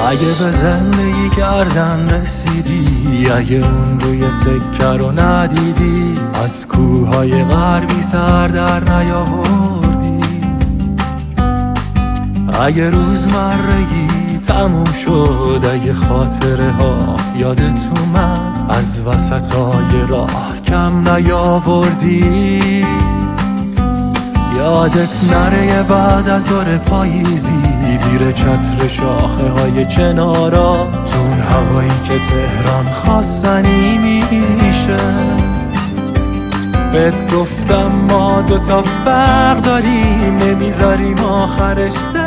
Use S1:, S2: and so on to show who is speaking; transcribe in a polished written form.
S1: اگه به زندگی کردن رسیدی، اگه اون روی سکه رو ندیدی، از کوههای غربی سر در نیاوردی، اگه روزمرگی تموم شد، اگه خاطره ها یادت اومد، از وسطای راه کم نیاوردی، یادت نره بعد از دور پاییزی زیر چتر شاخه های چنارا، تون هوایی که تهران خواستنی میشه. بهت گفتم ما دوتا فرق داریم، نمیذاریم آخرش